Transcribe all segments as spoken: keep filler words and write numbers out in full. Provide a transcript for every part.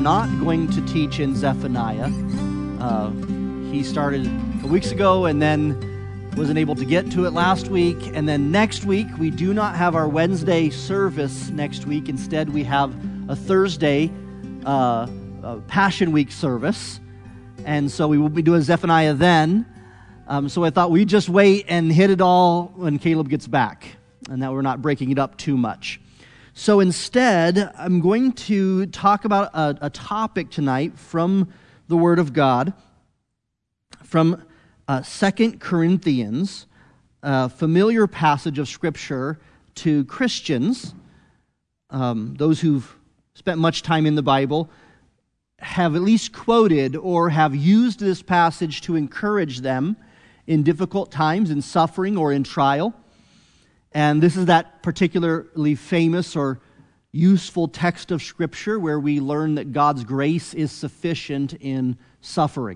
not going to teach in Zephaniah. Uh, he started weeks ago and then wasn't able to get to it last week. And then next week, we do not have our Wednesday service next week. Instead, we have a Thursday uh, uh, Passion Week service. And so we will be doing Zephaniah then. Um, so I thought we'd just wait and hit it all when Caleb gets back, and that we're not breaking it up too much. So instead, I'm going to talk about a, a topic tonight from the Word of God, from uh, Second Corinthians, a familiar passage of Scripture to Christians. Um, those who've spent much time in the Bible have at least quoted or have used this passage to encourage them in difficult times, in suffering or in trial. And this is that particularly famous or useful text of Scripture where we learn that God's grace is sufficient in suffering.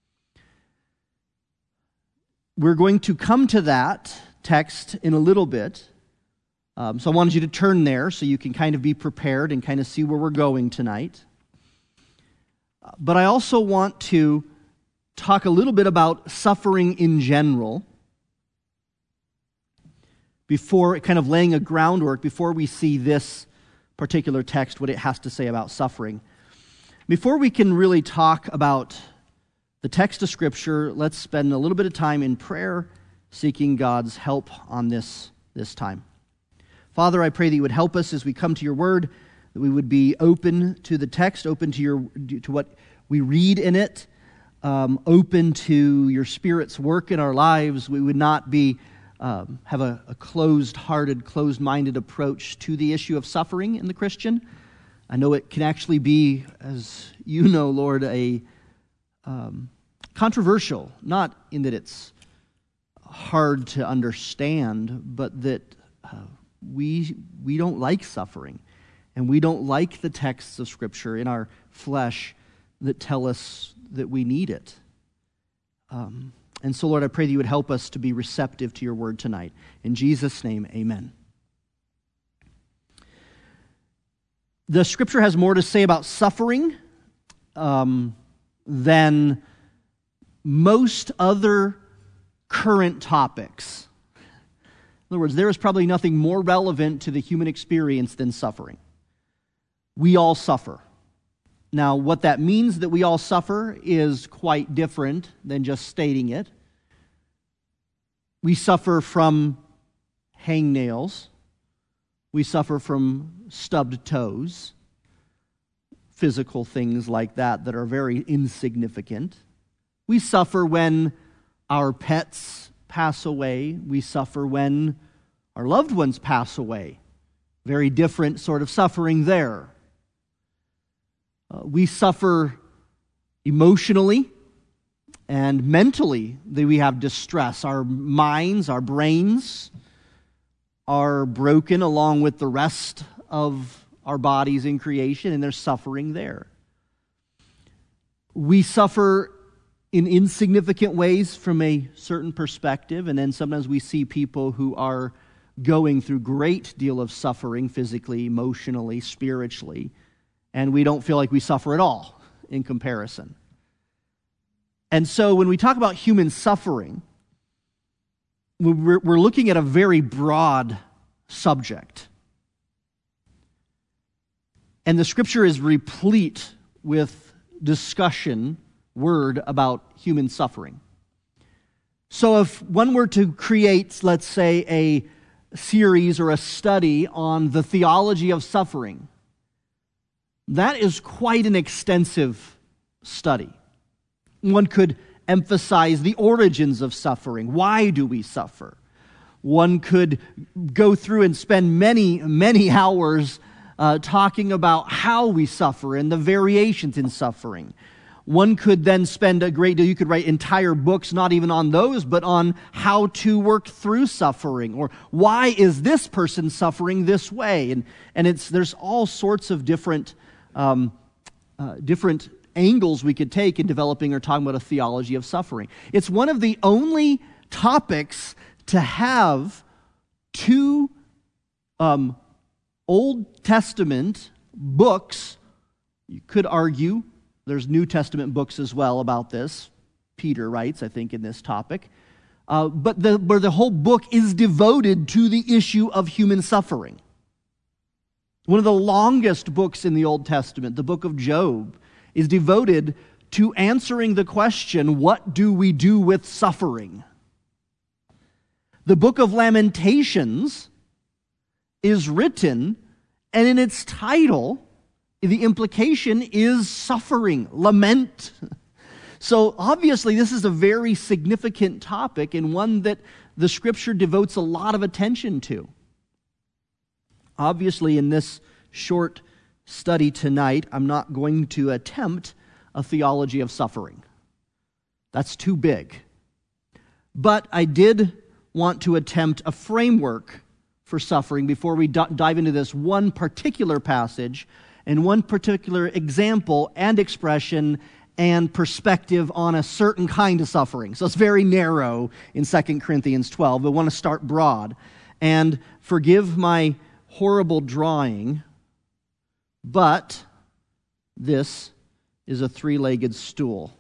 We're going to come to that text in a little bit. Um, so I wanted you to turn there so you can kind of be prepared and kind of see where we're going tonight. But I also want to talk a little bit about suffering in general before kind of laying a groundwork, before we see this particular text, what it has to say about suffering. Before we can really talk about the text of Scripture, let's spend a little bit of time in prayer, seeking God's help on this, this time. Father, I pray that you would help us as we come to your word, that we would be open to the text, open to your to what we read in it, um, open to your Spirit's work in our lives. We would not be Um, have a, a closed-hearted, closed-minded approach to the issue of suffering in the Christian. I know it can actually be, as you know, Lord, a um, controversial, not in that it's hard to understand, but that uh, we we don't like suffering, and we don't like the texts of Scripture in our flesh that tell us that we need it. Um And so, Lord, I pray that you would help us to be receptive to your word tonight. In Jesus' name, amen. The Scripture has more to say about suffering um, than most other current topics. In other words, there is probably nothing more relevant to the human experience than suffering. We all suffer. Now, what that means that we all suffer is quite different than just stating it. We suffer from hangnails. We suffer from stubbed toes. Physical things like that that are very insignificant. We suffer when our pets pass away. We suffer when our loved ones pass away. Very different sort of suffering there. Uh, we suffer emotionally and mentally. That we have distress. Our minds, our brains are broken along with the rest of our bodies in creation, and there's suffering there. We suffer in insignificant ways from a certain perspective, and then sometimes we see people who are going through great deal of suffering physically, emotionally, spiritually, and we don't feel like we suffer at all in comparison. And so when we talk about human suffering, we're, we're looking at a very broad subject. And the Scripture is replete with discussion, word about human suffering. So if one were to create, let's say, a series or a study on the theology of suffering, that is quite an extensive study. One could emphasize the origins of suffering. Why do we suffer? One could go through and spend many, many hours uh, talking about how we suffer and the variations in suffering. One could then spend a great deal, you could write entire books, not even on those, but on how to work through suffering, or why is this person suffering this way? And, and it's there's all sorts of different Um, uh, different angles we could take in developing or talking about a theology of suffering. It's one of the only topics to have two um, Old Testament books You could argue, there's New Testament books as well about this. Peter writes, I think, in this topic. Uh, but the, where the whole book is devoted to the issue of human suffering. One of the longest books in the Old Testament, the book of Job, is devoted to answering the question, what do we do with suffering? The book of Lamentations is written, and in its title, the implication is suffering, lament. So obviously this is a very significant topic and one that the Scripture devotes a lot of attention to. Obviously in this short study tonight, I'm not going to attempt a theology of suffering. That's too big. But I did want to attempt a framework for suffering before we d- dive into this one particular passage and one particular example and expression and perspective on a certain kind of suffering. So it's very narrow in Second Corinthians twelve. I want to start broad. And forgive my horrible drawing, but this is a three-legged stool.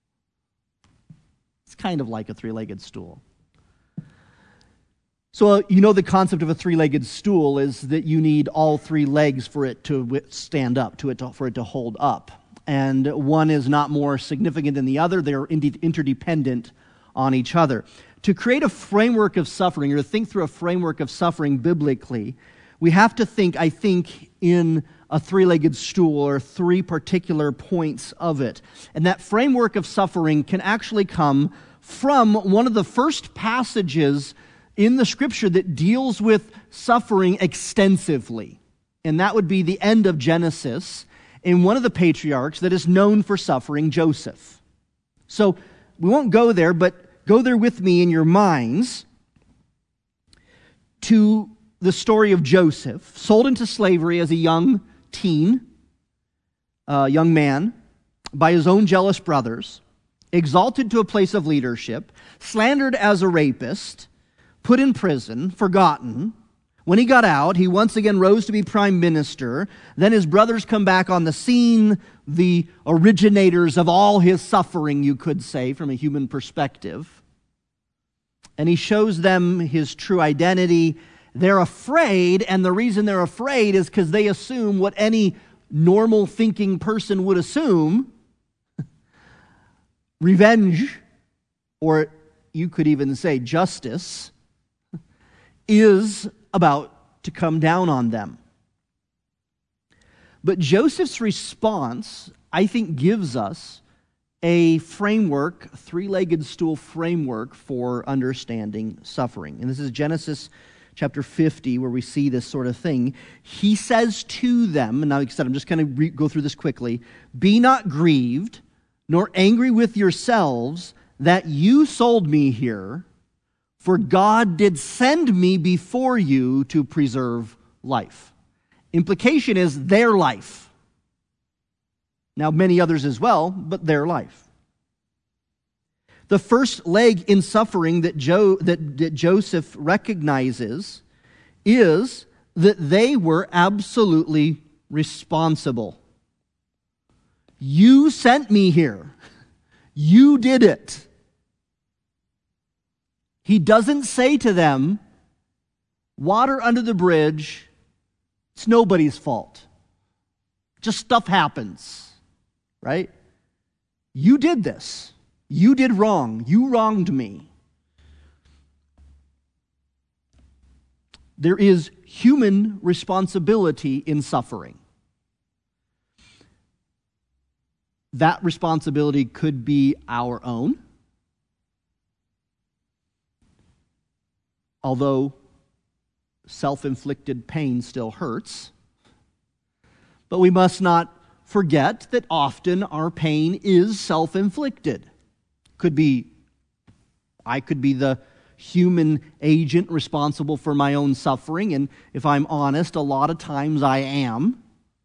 It's kind of like a three-legged stool. So uh, you know the concept of a three-legged stool is that you need all three legs for it to stand up, to it to, for it to hold up. And one is not more significant than the other. They're interdependent on each other. To create a framework of suffering, or to think through a framework of suffering biblically, we have to think, I think, in a three-legged stool or three particular points of it. And that framework of suffering can actually come from one of the first passages in the Scripture that deals with suffering extensively. And that would be the end of Genesis, in one of the patriarchs that is known for suffering, Joseph. So we won't go there, but go there with me in your minds to the story of Joseph, sold into slavery as a young teen, uh, young man, by his own jealous brothers, exalted to a place of leadership, slandered as a rapist, put in prison, forgotten. When he got out, he once again rose to be prime minister. Then his brothers come back on the scene, the originators of all his suffering, you could say, from a human perspective. And he shows them his true identity. They're afraid, and the reason they're afraid is because they assume what any normal thinking person would assume. Revenge, or you could even say justice, is about to come down on them. But Joseph's response, I think, gives us a framework, a three-legged stool framework for understanding suffering. And this is Genesis chapter fifty, where we see this sort of thing. He says to them, and now like I said, I'm just going to re- go through this quickly, "Be not grieved, nor angry with yourselves, that you sold me here, for God did send me before you to preserve life." Implication is their life. Now, many others as well, but their life. The first leg in suffering that, Jo- that, that Joseph recognizes is that they were absolutely responsible. You sent me here. You did it. He doesn't say to them, water under the bridge, it's nobody's fault. Just stuff happens, right? You did this. You did wrong. You wronged me. There is human responsibility in suffering. That responsibility could be our own, although self-inflicted pain still hurts. But we must not forget that often our pain is self-inflicted. Could be, I could be the human agent responsible for my own suffering, and if I'm honest, a lot of times I am.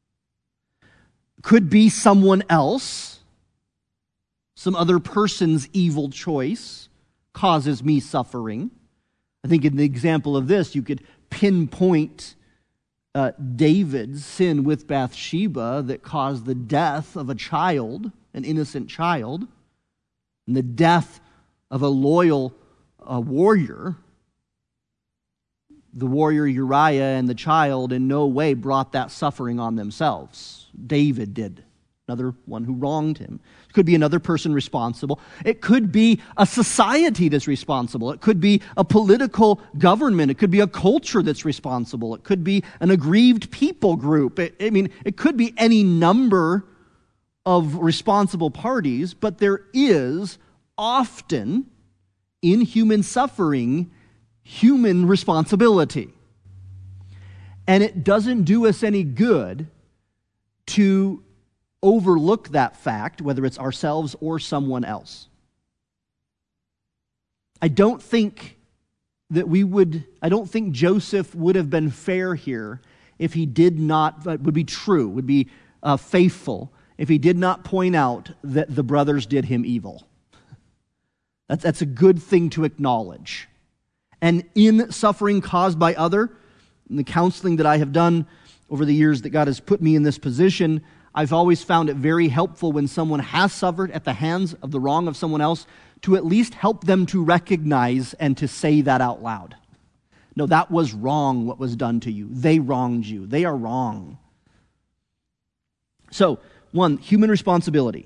Could be someone else, some other person's evil choice causes me suffering. I think in the example of this, you could pinpoint uh, David's sin with Bathsheba that caused the death of a child, an innocent child, and the death of a loyal uh, warrior, the warrior Uriah and the child in no way brought that suffering on themselves. David did. Another one who wronged him. It could be another person responsible. It could be a society that's responsible. It could be a political government. It could be a culture that's responsible. It could be an aggrieved people group. It, I mean, it could be any number of responsible parties, but there is often in human suffering human responsibility. And it doesn't do us any good to overlook that fact, whether it's ourselves or someone else. I don't think that we would, I don't think Joseph would have been fair here if he did not, would be true, would be uh, faithful, if he did not point out that the brothers did him evil. That's, that's a good thing to acknowledge. And in suffering caused by other, in the counseling that I have done over the years that God has put me in this position, I've always found it very helpful when someone has suffered at the hands of the wrong of someone else to at least help them to recognize and to say that out loud. No, that was wrong what was done to you. They wronged you. They are wrong. So, one, human responsibility.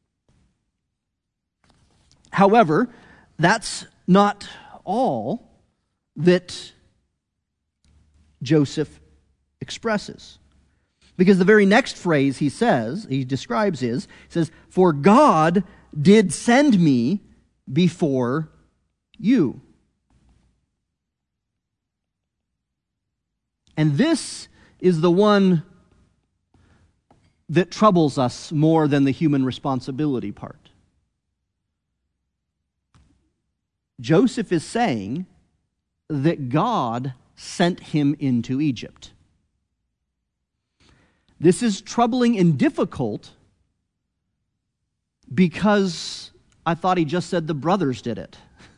However, that's not all that Joseph expresses. Because the very next phrase he says, he describes is, he says, "For God did send me before you." And this is the one that troubles us more than the human responsibility part. Joseph is saying that God sent him into Egypt. This is troubling and difficult because I thought he just said the brothers did it.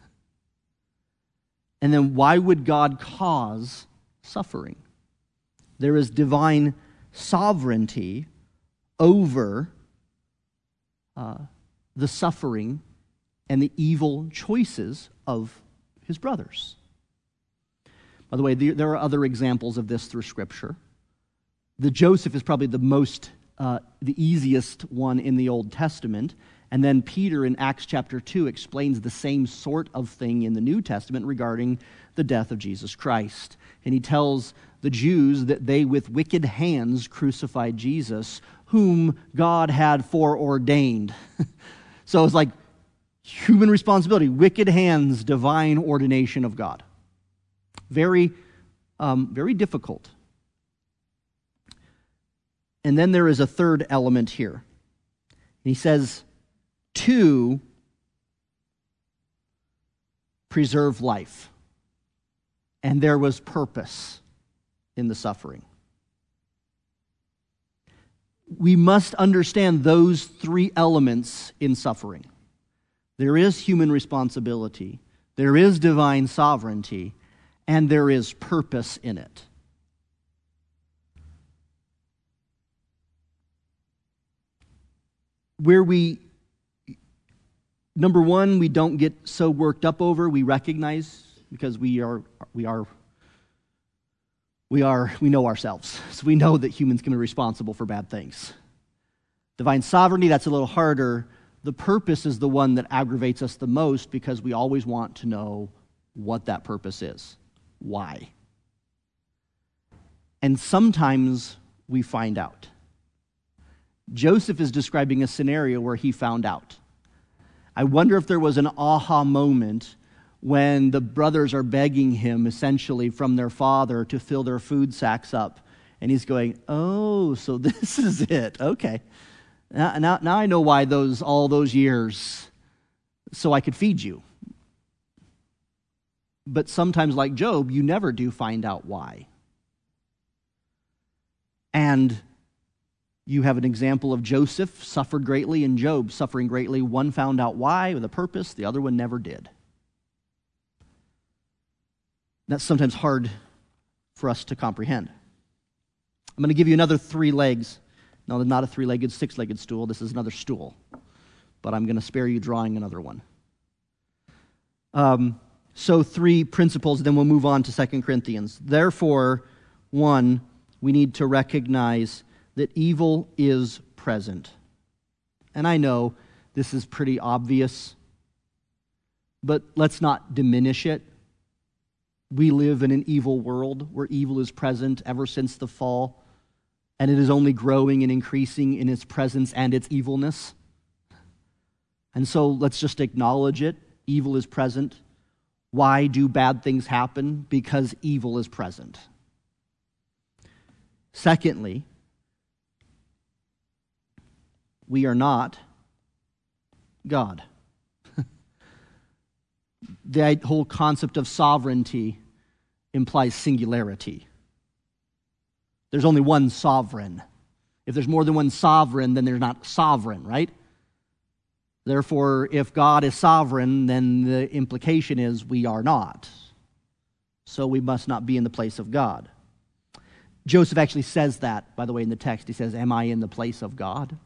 And then why would God cause suffering? There is divine sovereignty over uh, the suffering and the evil choices of his brothers. By the way, there are other examples of this through Scripture. The Joseph is probably the most, uh, the easiest one in the Old Testament. And then Peter in Acts chapter two explains the same sort of thing in the New Testament regarding the death of Jesus Christ. And he tells the Jews that they with wicked hands crucified Jesus, whom God had foreordained. So it's like human responsibility, wicked hands, divine ordination of God. Very, um, very difficult. And then there is a third element here. He says, to preserve life. And there was purpose in the suffering. We must understand those three elements in suffering. There is human responsibility, there is divine sovereignty, and there is purpose in it. Where we, number one, we don't get so worked up over, we recognize, because we are, we are, we are, we know ourselves. So we know that humans can be responsible for bad things. Divine sovereignty, that's a little harder. The purpose is the one that aggravates us the most because we always want to know what that purpose is. Why? And sometimes we find out. Joseph is describing a scenario where he found out. I wonder if there was an aha moment when the brothers are begging him essentially from their father to fill their food sacks up. And he's going, oh, so this is it. Okay. Now, now, now I know why those all those years, so I could feed you. But sometimes, like Job, you never do find out why. And you have an example of Joseph suffered greatly and Job suffering greatly. One found out why with a purpose, the other one never did. That's sometimes hard for us to comprehend. I'm going to give you another three legs. No, not a three-legged, six-legged stool. This is another stool. But I'm going to spare you drawing another one. Um, so three principles, then we'll move on to Second Corinthians. Therefore, one, we need to recognize that evil is present. And I know this is pretty obvious, but let's not diminish it. We live in an evil world where evil is present ever since the fall, and it is only growing and increasing in its presence and its evilness. And so let's just acknowledge it. Evil is present. Why do bad things happen? Because evil is present. Secondly, we are not God. The whole concept of sovereignty implies singularity. There's only one sovereign. If there's more than one sovereign, then they're not sovereign, right? Therefore, if God is sovereign, then the implication is we are not. So we must not be in the place of God. Joseph actually says that, by the way, in the text. He says, am I in the place of God?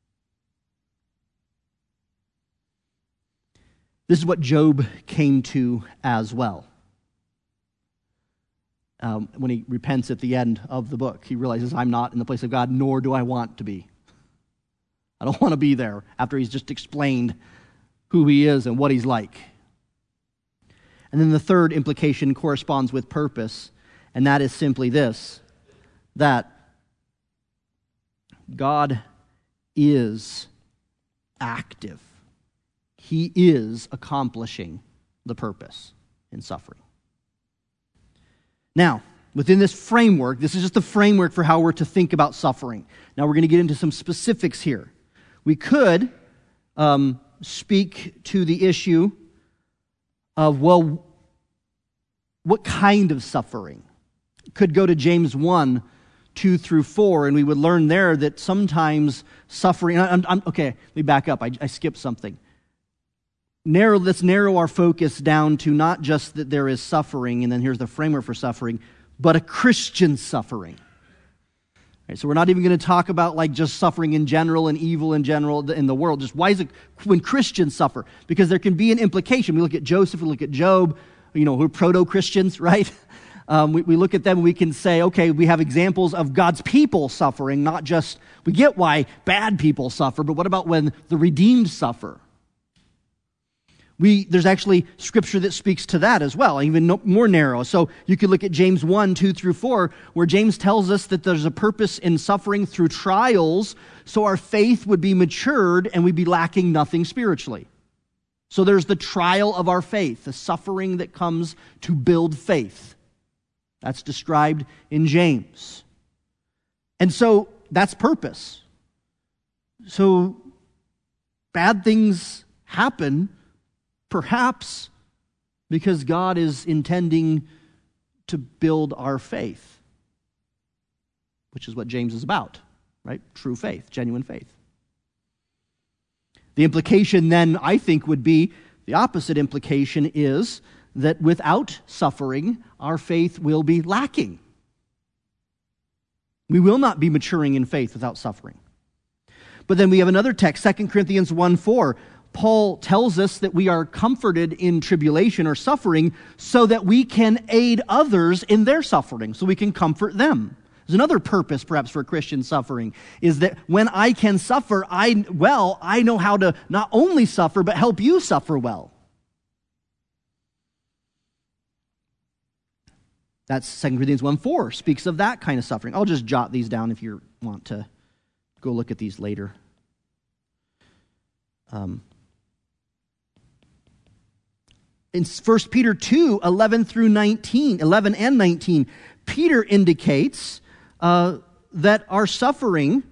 This is what Job came to as well. Um, when he repents at the end of the book, he realizes, I'm not in the place of God, nor do I want to be. I don't want to be there after he's just explained who he is and what he's like. And then the third implication corresponds with purpose, and that is simply this, that God is active. He is accomplishing the purpose in suffering. Now, within this framework, this is just the framework for how we're to think about suffering. Now we're going to get into some specifics here. We could um, speak to the issue of, well, what kind of suffering? Could go to James one, two through four, and we would learn there that sometimes suffering... I'm, I'm, okay, let me back up. I, I skipped something. Narrow, let's narrow our focus down to not just that there is suffering, and then here's the framework for suffering, but a Christian suffering. Right, so we're not even going to talk about like just suffering in general and evil in general in the world. Just why is it when Christians suffer? Because there can be an implication. We look at Joseph, we look at Job, you know, who are proto-Christians, right? Um, we, we look at them and we can say, okay, we have examples of God's people suffering, not just, we get why bad people suffer, but what about when the redeemed suffer? We, there's actually scripture that speaks to that as well, even no, more narrow. So you could look at James one, two through four, where James tells us that there's a purpose in suffering through trials, so our faith would be matured and we'd be lacking nothing spiritually. So there's the trial of our faith, the suffering that comes to build faith. That's described in James. And so that's purpose. So bad things happen, perhaps because God is intending to build our faith, which is what James is about, right? True faith, genuine faith. The implication then, I think, would be, the opposite implication is that without suffering, our faith will be lacking. We will not be maturing in faith without suffering. But then we have another text, Second Corinthians one four. Paul tells us that we are comforted in tribulation or suffering so that we can aid others in their suffering, so we can comfort them. There's another purpose, perhaps, for Christian suffering, is that when I can suffer, I well, I know how to not only suffer, but help you suffer well. That's Second Corinthians one four, speaks of that kind of suffering. I'll just jot these down if you want to go look at these later. Um, in First Peter two, eleven through nineteen, eleven and nineteen, Peter indicates uh, that our suffering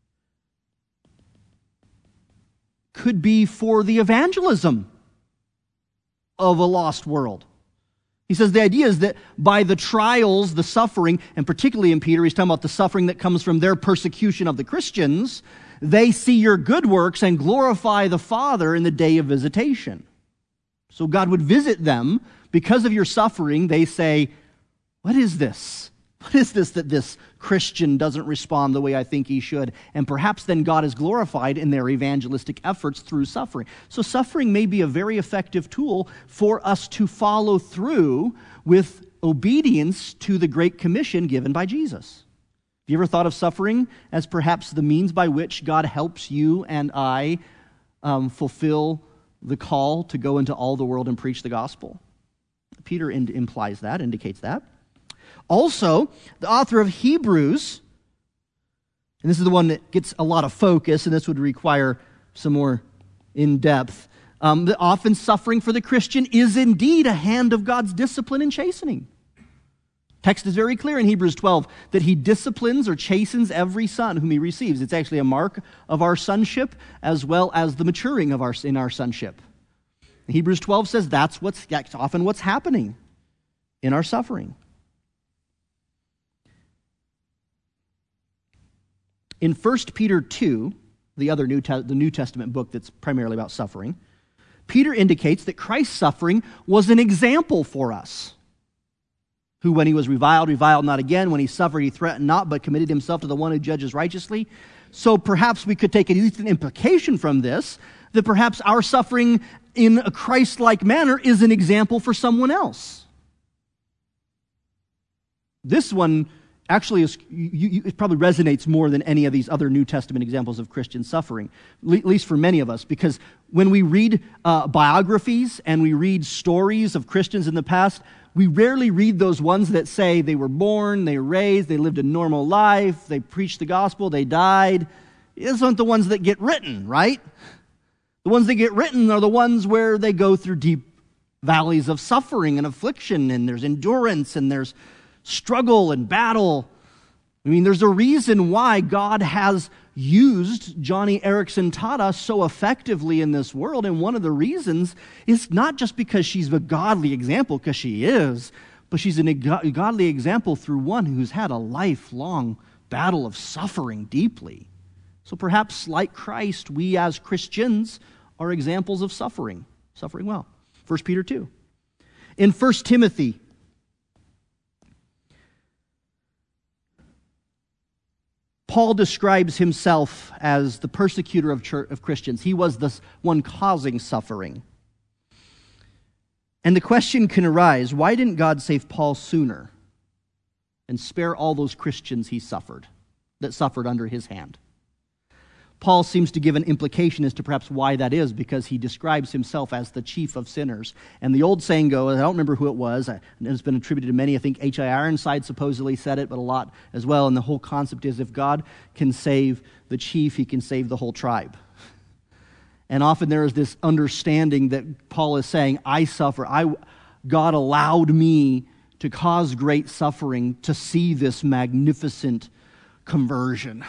could be for the evangelism of a lost world. He says the idea is that by the trials, the suffering, and particularly in Peter, he's talking about the suffering that comes from their persecution of the Christians, they see your good works and glorify the Father in the day of visitation. So God would visit them. Because of your suffering, they say, what is this? What is this that this Christian doesn't respond the way I think he should? And perhaps then God is glorified in their evangelistic efforts through suffering. So suffering may be a very effective tool for us to follow through with obedience to the Great Commission given by Jesus. Have you ever thought of suffering as perhaps the means by which God helps you and I um, fulfill the call to go into all the world and preach the gospel? Peter in- implies that, indicates that. Also, the author of Hebrews, and this is the one that gets a lot of focus, and this would require some more in-depth, um, that often suffering for the Christian is indeed a hand of God's discipline and chastening. Text is very clear in Hebrews twelve that he disciplines or chastens every son whom he receives. It's actually a mark of our sonship as well as the maturing of our in our sonship. Hebrews twelve says that's what's that's often what's happening in our suffering. In First Peter two, the other New, Te- the New Testament book that's primarily about suffering, Peter indicates that Christ's suffering was an example for us. Who, when he was reviled, reviled not again. When he suffered, he threatened not, but committed himself to the one who judges righteously. So perhaps we could take at least an implication from this, that perhaps our suffering in a Christ-like manner is an example for someone else. This one actually is, you, you, it probably resonates more than any of these other New Testament examples of Christian suffering, at least for many of us, because when we read uh, biographies and we read stories of Christians in the past, we rarely read those ones that say they were born, they were raised, they lived a normal life, they preached the gospel, they died. Those aren't the ones that get written, right? The ones that get written are the ones where they go through deep valleys of suffering and affliction, and there's endurance, and there's struggle and battle. I mean, there's a reason why God has used Johnny Erickson Tada so effectively in this world, and one of the reasons is not just because she's a godly example, because she is, but she's a godly example through one who's had a lifelong battle of suffering deeply. So perhaps, like Christ, we as Christians are examples of suffering, suffering well. First Peter two. In First Timothy, Paul describes himself as the persecutor of, church, of Christians. He was the one causing suffering. And the question can arise, why didn't God save Paul sooner and spare all those Christians he suffered, that suffered under his hand? Paul seems to give an implication as to perhaps why that is, because he describes himself as the chief of sinners. And the old saying goes, I don't remember who it was, it's been attributed to many, I think H I Ironside supposedly said it, but a lot as well, and the whole concept is if God can save the chief, he can save the whole tribe. And often there is this understanding that Paul is saying, I suffer, I, God allowed me to cause great suffering to see this magnificent conversion.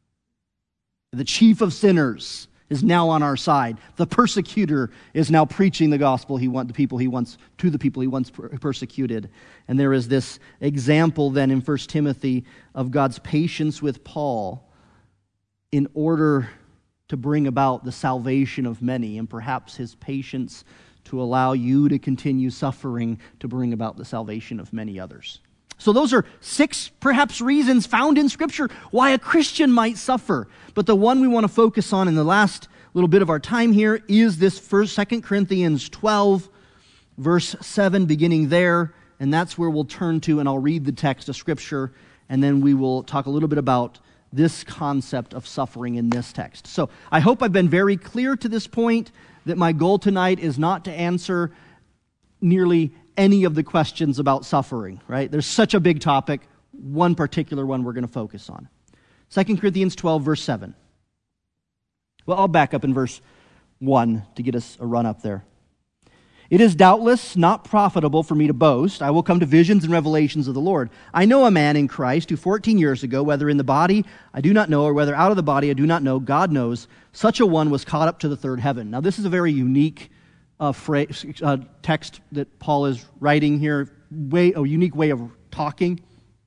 The chief of sinners is now on our side. The persecutor is now preaching the gospel he want the people he wants to the people he once per- persecuted. And there is this example then in First Timothy of God's patience with Paul in order to bring about the salvation of many, and perhaps his patience to allow you to continue suffering to bring about the salvation of many others. So those are six, perhaps, reasons found in Scripture why a Christian might suffer. But the one we want to focus on in the last little bit of our time here is this first, Second Corinthians twelve, verse seven, beginning there. And that's where we'll turn to, and I'll read the text of Scripture, and then we will talk a little bit about this concept of suffering in this text. So I hope I've been very clear to this point that my goal tonight is not to answer nearly any of the questions about suffering, right? There's such a big topic, one particular one we're going to focus on. Second Corinthians twelve, verse seven. Well, I'll back up in verse one to get us a run up there. It is doubtless not profitable for me to boast. I will come to visions and revelations of the Lord. I know a man in Christ who fourteen years ago, whether in the body I do not know, or whether out of the body I do not know, God knows, such a one was caught up to the third heaven. Now this is a very unique uh, phrase, uh, text that Paul is writing here, way, a unique way of talking.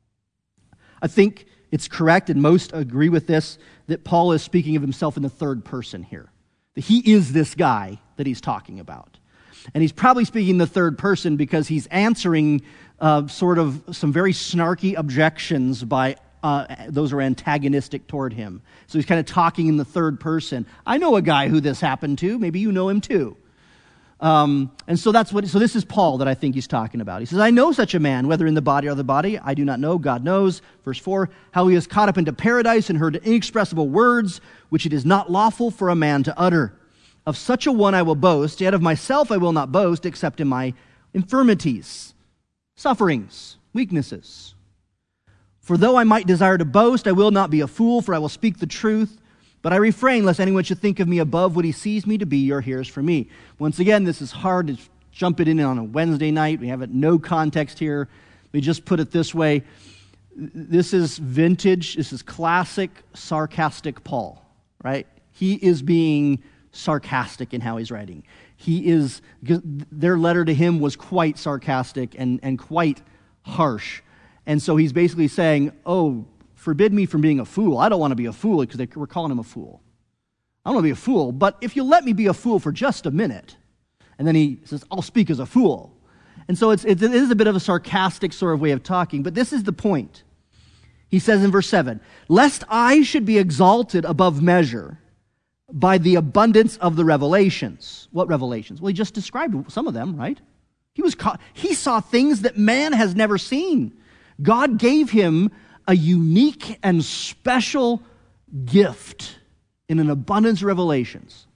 I think it's correct, and most agree with this, that Paul is speaking of himself in the third person here. That he is this guy that he's talking about. And he's probably speaking in the third person because he's answering uh, sort of some very snarky objections by uh, those who are antagonistic toward him. So he's kind of talking in the third person. I know a guy who this happened to. Maybe you know him too. Um, and so that's what. So this is Paul that I think he's talking about. He says, I know such a man, whether in the body or the body, I do not know, God knows. Verse four, how he is caught up into paradise and heard inexpressible words, which it is not lawful for a man to utter. Of such a one I will boast, yet of myself I will not boast, except in my infirmities, sufferings, weaknesses. For though I might desire to boast, I will not be a fool, for I will speak the truth. But I refrain, lest anyone should think of me above what he sees me to be or hears from me. Once again, this is hard to jump it in on a Wednesday night. We have it no context here. We just put it this way. This is vintage, this is classic sarcastic Paul, right? He is being sarcastic in how he's writing. He is, their letter to him was quite sarcastic and, and quite harsh. And so he's basically saying, oh, forbid me from being a fool. I don't want to be a fool because they were calling him a fool. I don't want to be a fool, but if you let me be a fool for just a minute, and then he says, I'll speak as a fool. And so it's, it is a bit of a sarcastic sort of way of talking, but this is the point. He says in verse seven, lest I should be exalted above measure by the abundance of the revelations. What revelations? Well, he just described some of them, right? He was caught, he saw things that man has never seen. God gave him a unique and special gift in an abundance of revelations.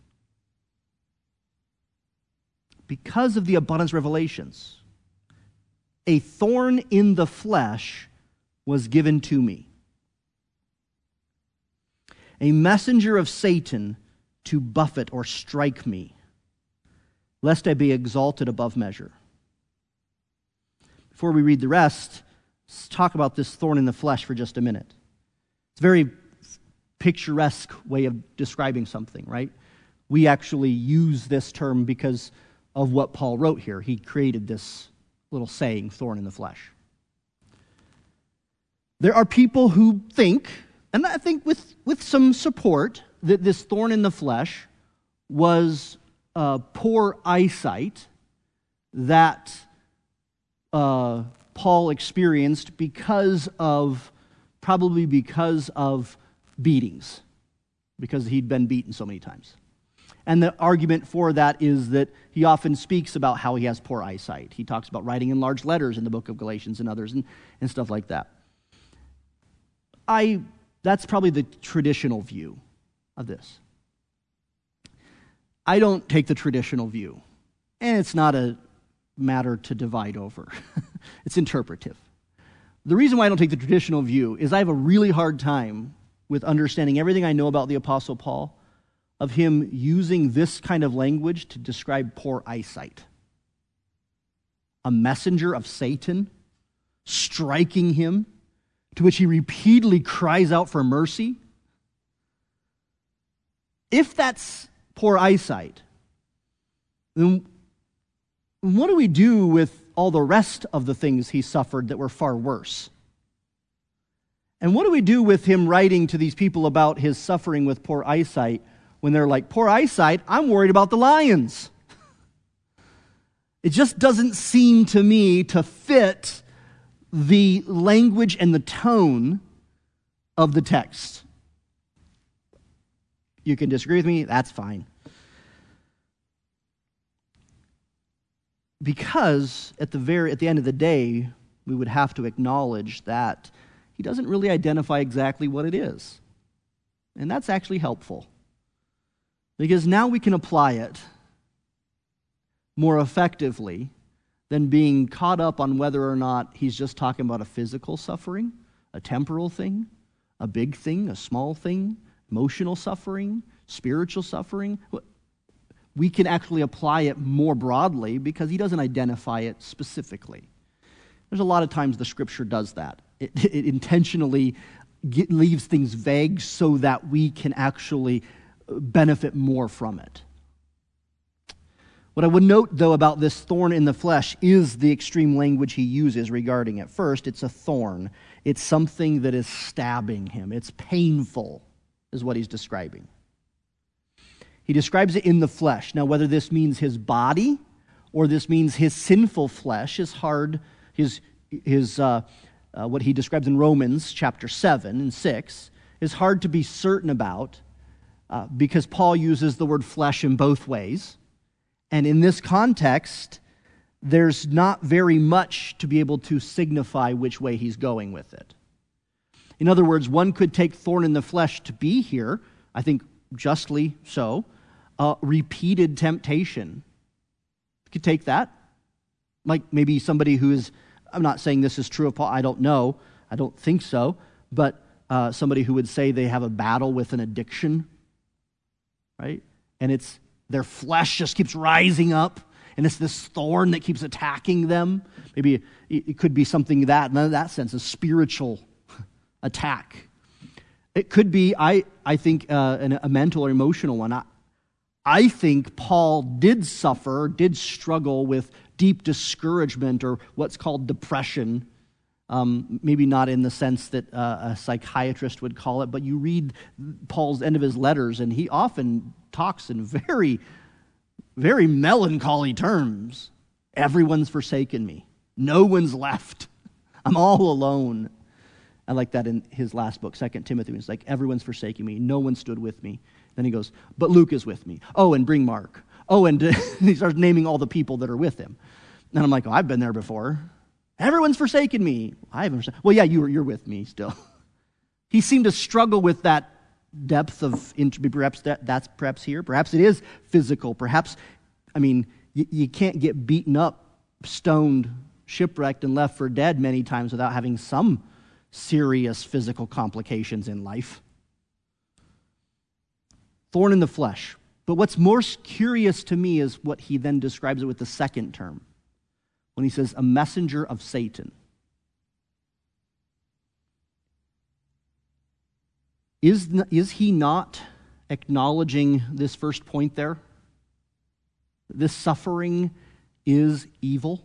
Because of the abundance of revelations, a thorn in the flesh was given to me. A messenger of Satan to buffet or strike me, lest I be exalted above measure. Before we read the rest, let's talk about this thorn in the flesh for just a minute. It's a very picturesque way of describing something, right? We actually use this term because of what Paul wrote here. He created this little saying, thorn in the flesh. There are people who think, and I think with, with some support, that this thorn in the flesh was uh, poor eyesight that uh, Paul experienced because of, probably because of beatings, because he'd been beaten so many times. And the argument for that is that he often speaks about how he has poor eyesight. He talks about writing in large letters in the book of Galatians and others and, and stuff like that. I, that's probably the traditional view of this. I don't take the traditional view, and it's not a matter to divide over. It's interpretive. The reason why I don't take the traditional view is I have a really hard time with understanding everything I know about the Apostle Paul, of him using this kind of language to describe poor eyesight. A messenger of Satan striking him, to which he repeatedly cries out for mercy. If that's poor eyesight, then what do we do with all the rest of the things he suffered that were far worse? And what do we do with him writing to these people about his suffering with poor eyesight when they're like, poor eyesight, I'm worried about the lions? It just doesn't seem to me to fit the language and the tone of the text. You can disagree with me, that's fine. Because at the very at the end of the day, we would have to acknowledge that he doesn't really identify exactly what it is. And that's actually helpful. Because now we can apply it more effectively than being caught up on whether or not he's just talking about a physical suffering, a temporal thing, a big thing, a small thing, emotional suffering, spiritual suffering. We can actually apply it more broadly because he doesn't identify it specifically. There's a lot of times the Scripture does that. It, it intentionally get, leaves things vague so that we can actually benefit more from it. What I would note, though, about this thorn in the flesh is the extreme language he uses regarding it. First, it's a thorn. It's something that is stabbing him. It's painful, is what he's describing. He describes it in the flesh. Now, whether this means his body or this means his sinful flesh is hard, his, his uh, uh, what he describes in Romans chapter seven and six, is hard to be certain about uh, because Paul uses the word flesh in both ways. And in this context, there's not very much to be able to signify which way he's going with it. In other words, one could take thorn in the flesh to be here, I think justly so, uh, repeated temptation. You could take that. Like maybe somebody who is, I'm not saying this is true of Paul, I don't know, I don't think so, but uh, somebody who would say they have a battle with an addiction, right? And it's their flesh just keeps rising up, and it's this thorn that keeps attacking them. Maybe it could be something that, in that sense, a spiritual attack. It could be, I, I think, uh, an, a mental or emotional one. I, I think Paul did suffer, did struggle with deep discouragement or what's called depression. Um, maybe not in the sense that uh, a psychiatrist would call it, but you read Paul's end of his letters, and he often talks in very, very melancholy terms. Everyone's forsaken me. No one's left. I'm all alone. I like that in his last book, Second Timothy. It's like, everyone's forsaking me. No one stood with me. Then he goes, but Luke is with me. Oh, and bring Mark. Oh, and he starts naming all the people that are with him. And I'm like, oh, I've been there before. Everyone's forsaken me. I haven't. Well, yeah, you, you're with me still. He seemed to struggle with that depth of, perhaps that, that's perhaps here. Perhaps it is physical. Perhaps, I mean, you, you can't get beaten up, stoned, shipwrecked, and left for dead many times without having some serious physical complications in life. Thorn in the flesh. But what's more curious to me is what he then describes it with the second term, when he says, a messenger of Satan. Is, is he not acknowledging this first point there? This suffering is evil.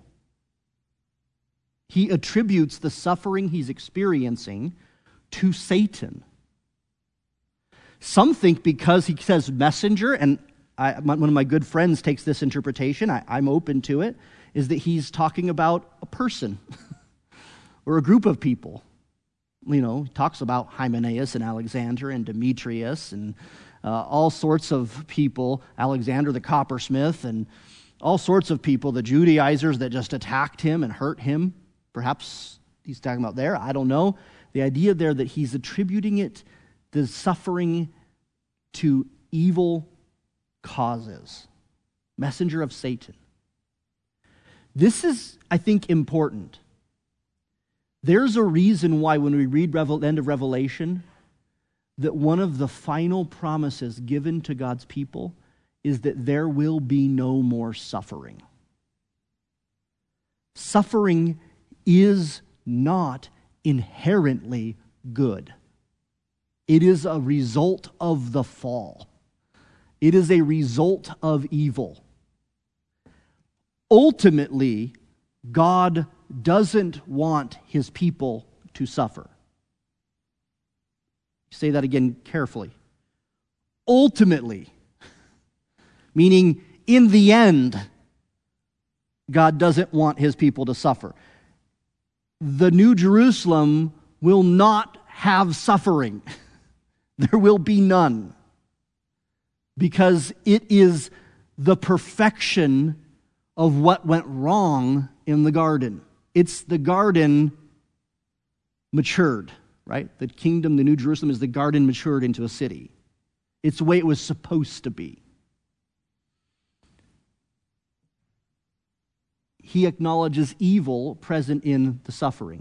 He attributes the suffering he's experiencing to Satan. Some think because he says messenger, and I, one of my good friends takes this interpretation, I, I'm open to it, is that he's talking about a person or a group of people. You know, he talks about Hymenaeus and Alexander and Demetrius and uh, all sorts of people, Alexander the coppersmith, and all sorts of people, the Judaizers that just attacked him and hurt him. Perhaps he's talking about there, I don't know. The idea there that he's attributing it, the suffering, to evil causes. Messenger of Satan. This is, I think, important. There's a reason why when we read Revel- the end of Revelation, that one of the final promises given to God's people is that there will be no more suffering. Suffering is not inherently good. It is a result of the fall. It is a result of evil. Ultimately, God doesn't want his people to suffer. Say that again carefully. Ultimately, meaning in the end, God doesn't want his people to suffer. The New Jerusalem will not have suffering. There will be none. Because it is the perfection of what went wrong in the garden. It's the garden matured, right? The kingdom, the New Jerusalem, is the garden matured into a city. It's the way it was supposed to be. He acknowledges evil present in the suffering.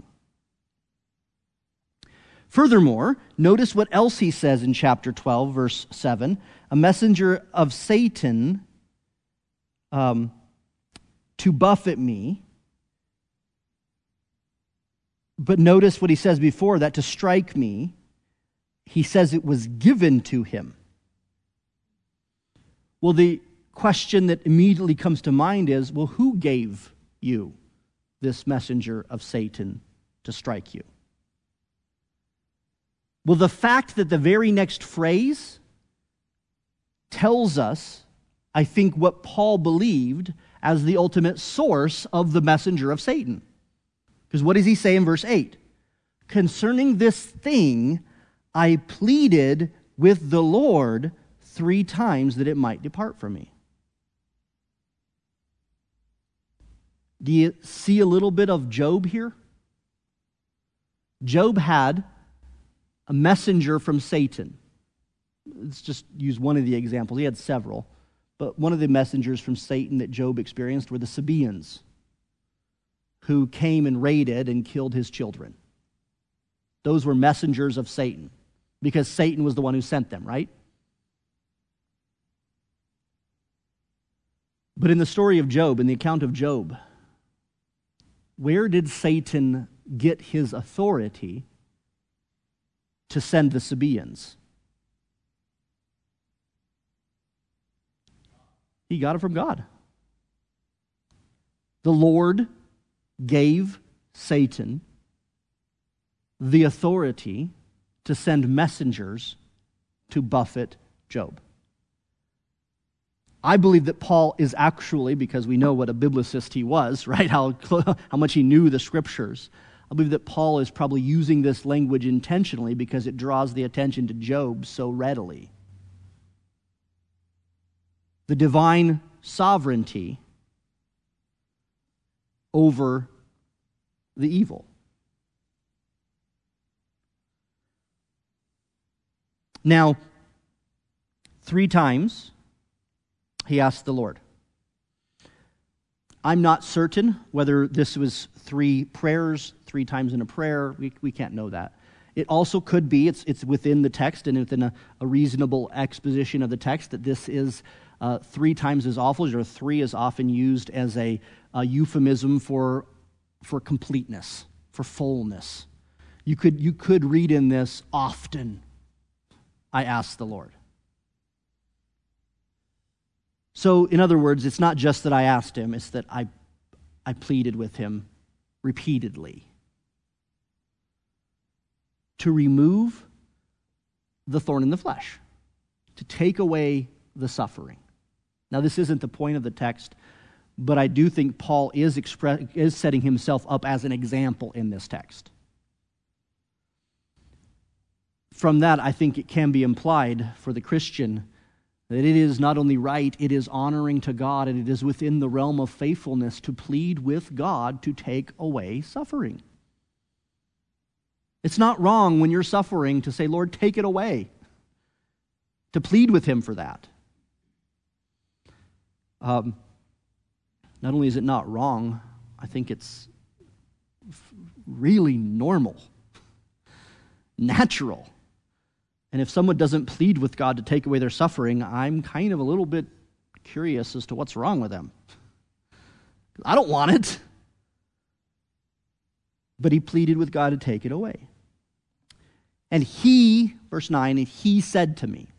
Furthermore, notice what else he says in chapter twelve, verse seven. A messenger of Satan um, to buffet me. But notice what he says before that, to strike me. He says it was given to him. Well, the question that immediately comes to mind is, well, who gave you this messenger of Satan to strike you? Well, the fact that the very next phrase tells us, I think, what Paul believed as the ultimate source of the messenger of Satan. Because what does he say in verse eight? Concerning this thing, I pleaded with the Lord three times that it might depart from me. Do you see a little bit of Job here? Job had a messenger from Satan. Let's just use one of the examples. He had several. But one of the messengers from Satan that Job experienced were the Sabaeans, who came and raided and killed his children. Those were messengers of Satan, because Satan was the one who sent them, right? But in the story of Job, in the account of Job, where did Satan get his authority to send the Sabaeans? He got it from God. The Lord gave Satan the authority to send messengers to buffet Job. I believe that Paul is actually, because we know what a biblicist he was, right? How, how much he knew the scriptures. I believe that Paul is probably using this language intentionally because it draws the attention to Job so readily. The divine sovereignty over the evil. Now, three times he asked the Lord. I'm not certain whether this was three prayers, three times in a prayer. We, we can't know that. It also could be, it's, it's within the text and within a, a reasonable exposition of the text, that this is uh, three times as awful, or three is often used as a, a euphemism for, for completeness, for fullness. You could, you could read in this, often I asked the Lord. So, in other words, it's not just that I asked him, it's that I, I pleaded with him repeatedly to remove the thorn in the flesh, to take away the suffering. Now, this isn't the point of the text, but I do think Paul is, express, is setting himself up as an example in this text. From that, I think it can be implied for the Christian that it is not only right, it is honoring to God, and it is within the realm of faithfulness to plead with God to take away suffering. It's not wrong when you're suffering to say, Lord, take it away, to plead with him for that. Um, not only is it not wrong, I think it's really normal, natural. And if someone doesn't plead with God to take away their suffering, I'm kind of a little bit curious as to what's wrong with them. I don't want it. But he pleaded with God to take it away. And he, verse nine, and he said to me.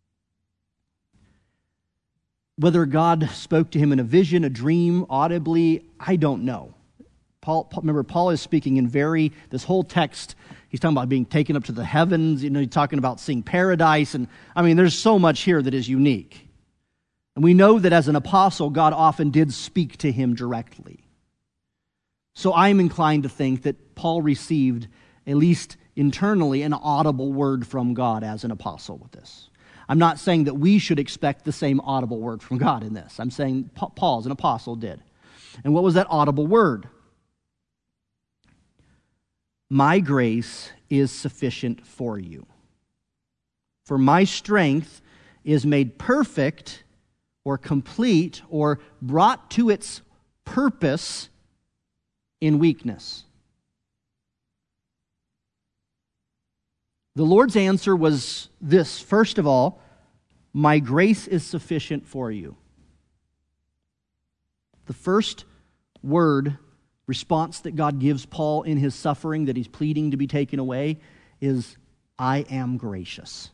Whether God spoke to him in a vision, a dream, audibly, I don't know. Paul, remember, Paul is speaking in very, this whole text, he's talking about being taken up to the heavens, you know, he's talking about seeing paradise, and I mean, there's so much here that is unique. And we know that as an apostle, God often did speak to him directly. So I'm inclined to think that Paul received, at least internally, an audible word from God as an apostle with this. I'm not saying that we should expect the same audible word from God in this. I'm saying Paul, as an apostle, did. And what was that audible word? My grace is sufficient for you. For my strength is made perfect or complete or brought to its purpose in weakness. The Lord's answer was this. First of all, my grace is sufficient for you. The first word response that God gives Paul in his suffering that he's pleading to be taken away is, I am gracious.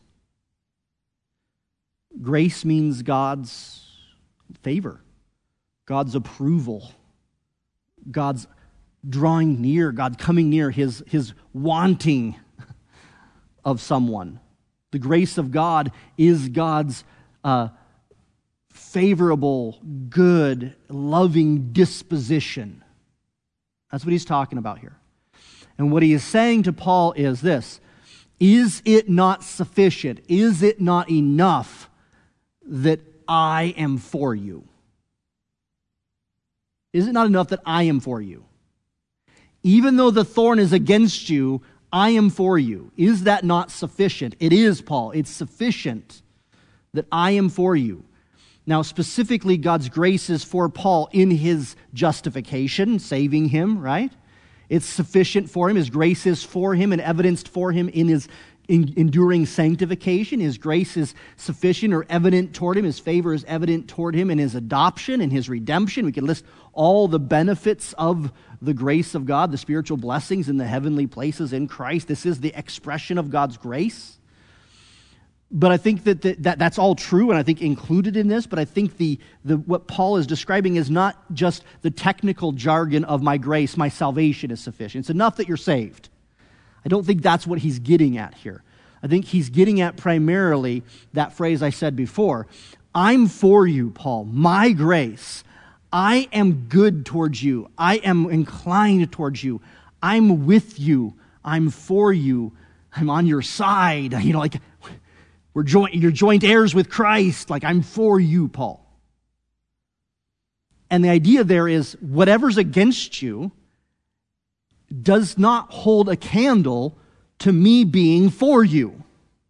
Grace means God's favor, God's approval, God's drawing near, God coming near, his, his wanting of someone. The grace of God is God's uh, favorable, good, loving disposition. That's what he's talking about here. And what he is saying to Paul is this: is it not sufficient? Is it not enough that I am for you? Is it not enough that I am for you? Even though the thorn is against you, I am for you. Is that not sufficient? It is, Paul. It's sufficient that I am for you. Now, specifically, God's grace is for Paul in his justification, saving him, right? It's sufficient for him. His grace is for him and evidenced for him in his in, enduring sanctification. His grace is sufficient or evident toward him. His favor is evident toward him in his adoption and his redemption. We can list all the benefits of the grace of God, the spiritual blessings in the heavenly places in Christ. This is the expression of God's grace. But I think that, the, that that's all true, and I think included in this, but I think the, the what Paul is describing is not just the technical jargon of my grace, my salvation is sufficient. It's enough that you're saved. I don't think that's what he's getting at here. I think he's getting at primarily that phrase I said before. I'm for you, Paul, my grace. I am good towards you. I am inclined towards you. I'm with you. I'm for you. I'm on your side. You know, like... We're joint, you're joint heirs with Christ. Like, I'm for you, Paul. And the idea there is whatever's against you does not hold a candle to me being for you.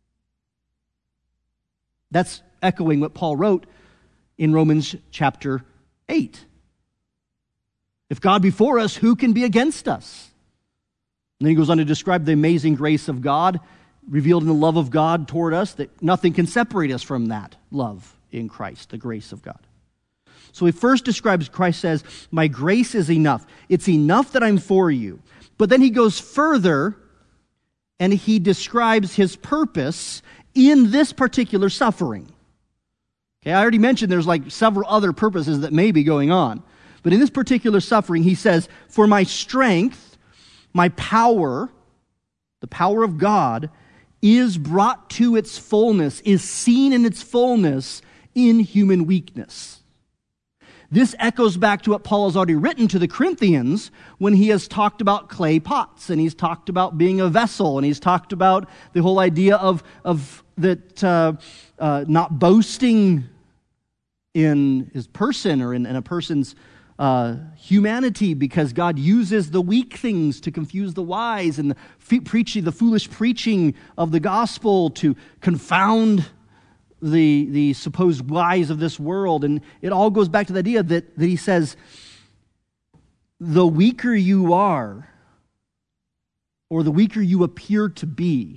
That's echoing what Paul wrote in Romans chapter eight. If God be for us, who can be against us? And then he goes on to describe the amazing grace of God revealed in the love of God toward us, that nothing can separate us from that love in Christ, the grace of God. So he first describes, Christ says, my grace is enough. It's enough that I'm for you. But then he goes further and he describes his purpose in this particular suffering. Okay, I already mentioned there's like several other purposes that may be going on. But in this particular suffering, he says, for my strength, my power, the power of God, is brought to its fullness, is seen in its fullness in human weakness. This echoes back to what Paul has already written to the Corinthians when he has talked about clay pots, and he's talked about being a vessel, and he's talked about the whole idea of, of that uh, uh, not boasting in his person or in, in a person's Uh, humanity, because God uses the weak things to confuse the wise, and the fe- preaching, the foolish preaching of the gospel to confound the the supposed wise of this world. And it all goes back to the idea that, that he says, the weaker you are, or the weaker you appear to be,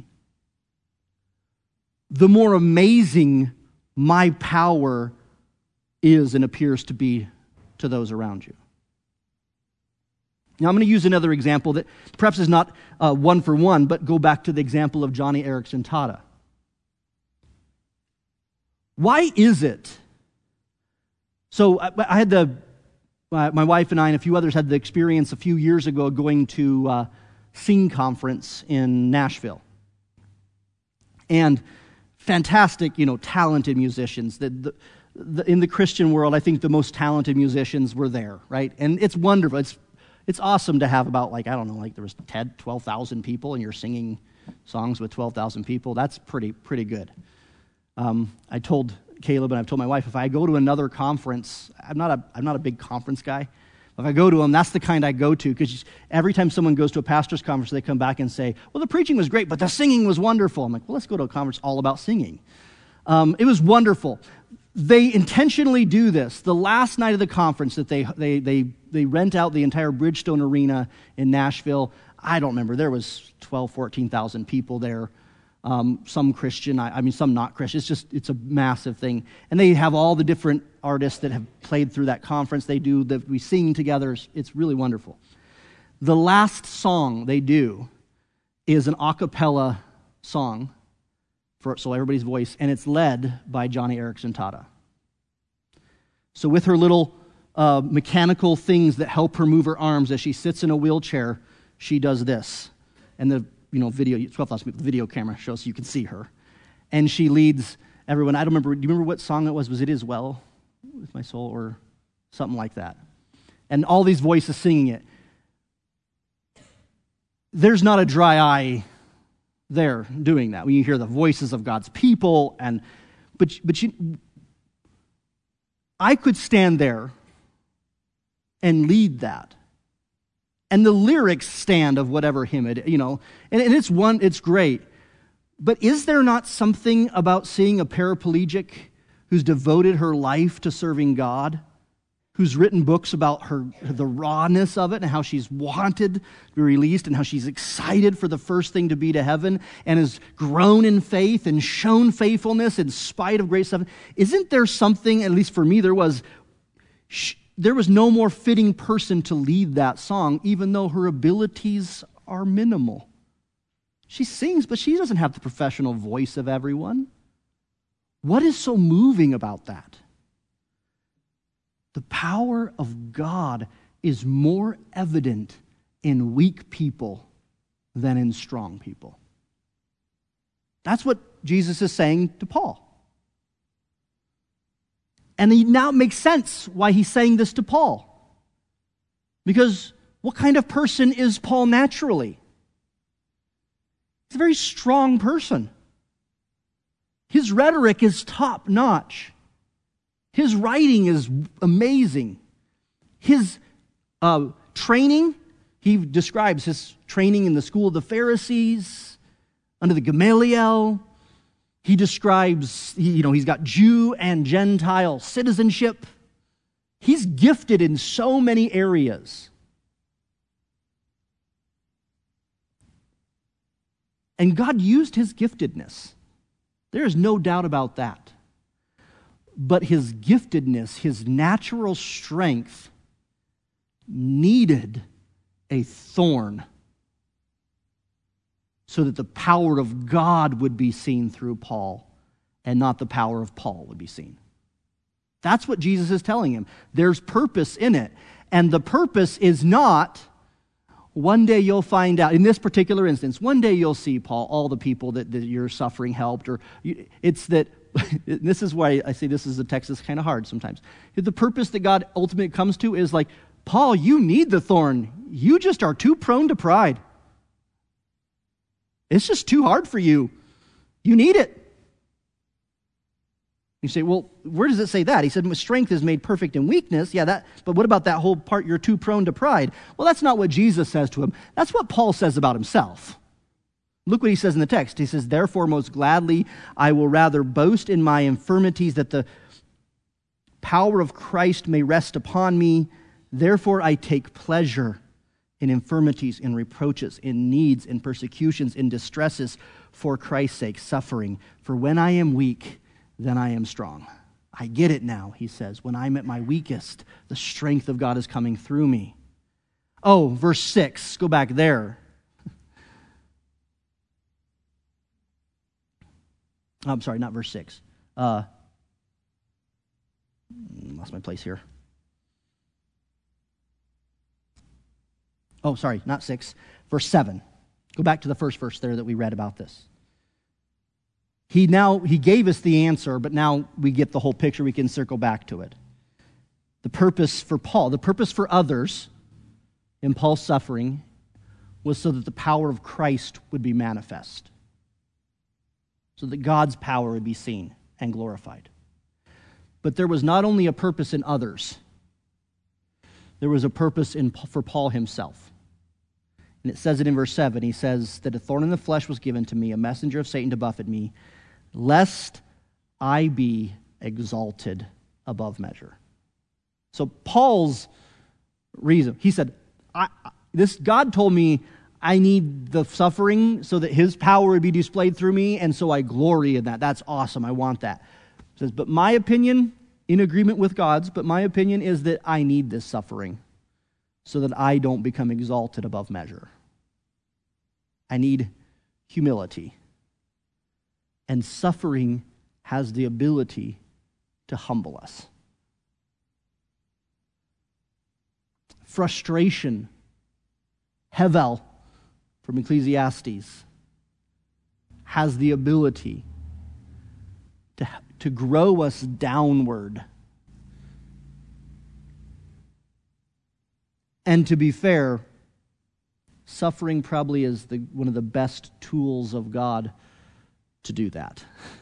the more amazing my power is and appears to be to those around you. Now, I'm going to use another example that perhaps is not uh, one for one, but go back to the example of Johnny Erickson Tada. Why is it? So I, I had the, uh, my wife and I and a few others had the experience a few years ago going to uh, Sing Conference in Nashville. And fantastic, you know, talented musicians. The, the, the, in the Christian world, I think the most talented musicians were there, right? And it's wonderful. It's it's awesome to have about, like, I don't know, like there was ten, twelve thousand people and you're singing songs with twelve thousand people. That's pretty pretty good. Um, I told Caleb and I've told my wife, if I go to another conference, I'm not a I'm not a big conference guy. If I go to them, that's the kind I go to, because every time someone goes to a pastor's conference, they come back and say, well, the preaching was great, but the singing was wonderful. I'm like, well, let's go to a conference all about singing. Um, it was wonderful. They intentionally do this. The last night of the conference that they they they they rent out the entire Bridgestone Arena in Nashville. I don't remember. There was twelve, fourteen thousand people there. Um, some Christian, I, I mean, some not Christian. It's just, it's a massive thing. And they have all the different artists that have played through that conference. They do, that we sing together. It's really wonderful. The last song they do is an a cappella song, for so everybody's voice, and it's led by Johnny Erickson Tada. So with her little uh, mechanical things that help her move her arms as she sits in a wheelchair, she does this. And the you know, video, twelve thousand people, video camera shows so you can see her. And she leads everyone. I don't remember, do you remember what song it was? Was It Is Well? with my soul, or something like that. And all these voices singing it. There's not a dry eye there doing that. When you hear the voices of God's people, and but but you, I could stand there and lead that. And the lyrics stand of whatever hymn it, you know, and, and it's one, it's great. But is there not something about seeing a paraplegic who's devoted her life to serving God, who's written books about her, the rawness of it and how she's wanted to be released and how she's excited for the first thing to be to heaven and has grown in faith and shown faithfulness in spite of great stuff? Isn't there something, at least for me there was, sh- there was no more fitting person to lead that song, even though her abilities are minimal. She sings, but she doesn't have the professional voice of everyone. What is so moving about that? The power of God is more evident in weak people than in strong people. That's what Jesus is saying to Paul. And it now makes sense why he's saying this to Paul. Because what kind of person is Paul naturally? He's a very strong person. His rhetoric is top-notch. His writing is amazing. His uh, training, he describes his training in the school of the Pharisees, under the Gamaliel. He describes, you know, he's got Jew and Gentile citizenship. He's gifted in so many areas. And God used his giftedness. There is no doubt about that. But his giftedness, his natural strength, needed a thorn so that the power of God would be seen through Paul and not the power of Paul would be seen. That's what Jesus is telling him. There's purpose in it. And the purpose is not, one day you'll find out, in this particular instance, one day you'll see, Paul, all the people that, that you're suffering helped. Or you, it's that, this is why I say this is a text that's kind of hard sometimes. The purpose that God ultimately comes to is like, Paul, you need the thorn. You just are too prone to pride. It's just too hard for you. You need it. You say, well, where does it say that? He said, strength is made perfect in weakness. Yeah, that. But what about that whole part, you're too prone to pride? Well, that's not what Jesus says to him. That's what Paul says about himself. Look what he says in the text. He says, therefore, most gladly, I will rather boast in my infirmities that the power of Christ may rest upon me. Therefore, I take pleasure in infirmities, in reproaches, in needs, in persecutions, in distresses, for Christ's sake, suffering. For when I am weak, then I am strong. I get it now, he says. When I'm at my weakest, the strength of God is coming through me. Oh, verse six, go back there. I'm sorry, not verse six. Uh, lost my place here. Oh, sorry, not six. Verse seven. Go back to the first verse there that we read about this. He now, he gave us the answer, but now we get the whole picture. We can circle back to it. The purpose for Paul, the purpose for others in Paul's suffering was so that the power of Christ would be manifest. So that God's power would be seen and glorified. But there was not only a purpose in others, there was a purpose in, for Paul himself. And it says it in verse seven. He says that a thorn in the flesh was given to me, a messenger of Satan to buffet me, lest I be exalted above measure. So Paul's reason, he said, I, this God told me I need the suffering so that his power would be displayed through me, and so I glory in that. That's awesome. I want that. He says, but my opinion, in agreement with God's, but my opinion is that I need this suffering so that I don't become exalted above measure. I need humility. And suffering has the ability to humble us. Frustration, hevel, from Ecclesiastes, has the ability to, to grow us downward And to be fair, suffering probably is the, one of the best tools of God to do that.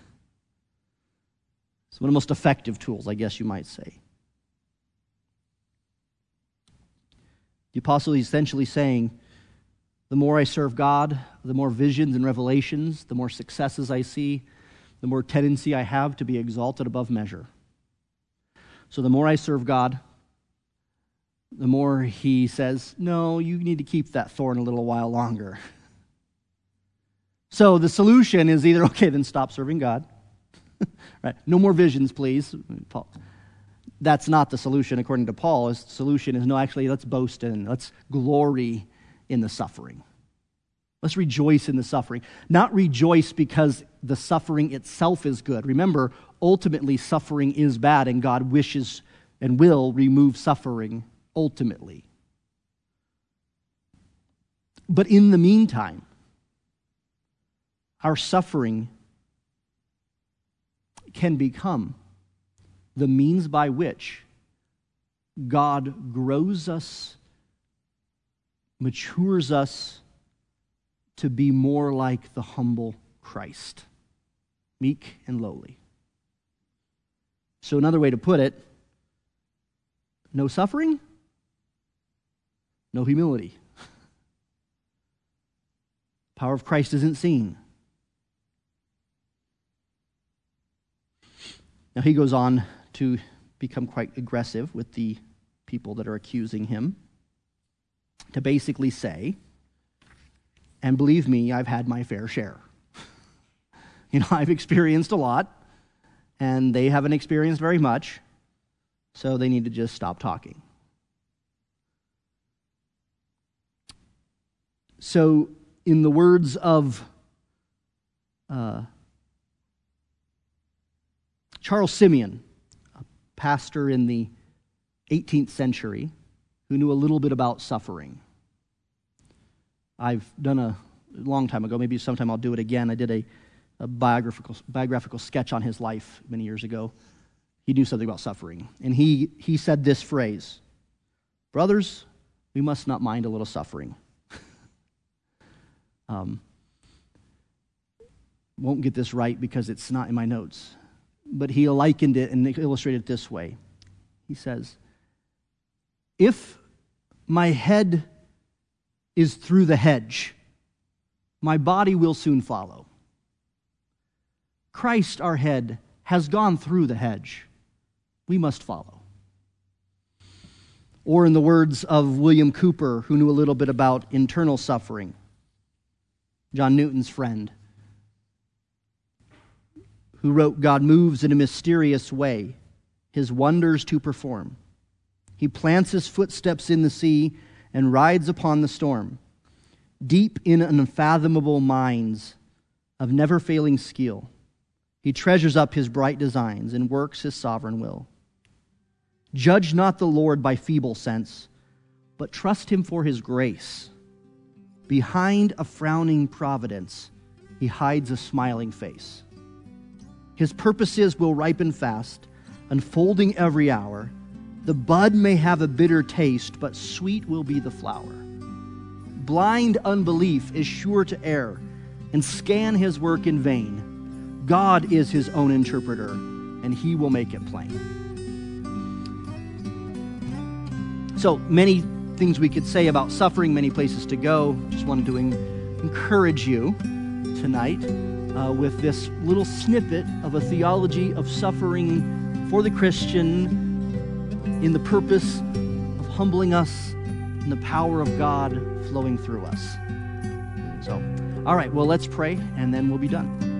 It's one of the most effective tools, I guess you might say. The apostle is essentially saying, the more I serve God, the more visions and revelations, the more successes I see, the more tendency I have to be exalted above measure. So the more I serve God, the more he says, no, you need to keep that thorn a little while longer. So the solution is either, okay, then stop serving God. Right? No more visions, please. Paul. That's not the solution, according to Paul. The solution is, no, actually, let's boast in, let's glory in the suffering. Let's rejoice in the suffering. Not rejoice because the suffering itself is good. Remember, ultimately, suffering is bad, and God wishes and will remove suffering ultimately. But in the meantime, our suffering can become the means by which God grows us, matures us to be more like the humble Christ, meek and lowly. So another way to put it, no suffering, no humility. Power of Christ isn't seen. Now he goes on to become quite aggressive with the people that are accusing him, to basically say, and believe me, I've had my fair share. You know, I've experienced a lot, and they haven't experienced very much, so they need to just stop talking. So, in the words of uh, Charles Simeon, a pastor in the eighteenth century, who knew a little bit about suffering. I've done a, a long time ago, maybe sometime I'll do it again. I did a, a biographical biographical sketch on his life many years ago. He knew something about suffering. And he, he said this phrase, brothers, we must not mind a little suffering. um, won't get this right because it's not in my notes. But he likened it and illustrated it this way. He says, if my head is through the hedge, my body will soon follow. Christ, our head, has gone through the hedge. We must follow. Or in the words of William Cooper, who knew a little bit about internal suffering, John Newton's friend, who wrote, God moves in a mysterious way, his wonders to perform. He plants his footsteps in the sea and rides upon the storm. Deep in unfathomable minds of never-failing skill, he treasures up his bright designs and works his sovereign will. Judge not the Lord by feeble sense, but trust him for his grace. Behind a frowning providence, he hides a smiling face. His purposes will ripen fast, unfolding every hour. The bud may have a bitter taste, but sweet will be the flower. Blind unbelief is sure to err and scan his work in vain. God is his own interpreter, and he will make it plain. So many things we could say about suffering, many places to go. Just wanted to encourage you tonight uh, with this little snippet of a theology of suffering for the Christian in the purpose of humbling us and the power of God flowing through us. So, all right, well, let's pray, and then we'll be done.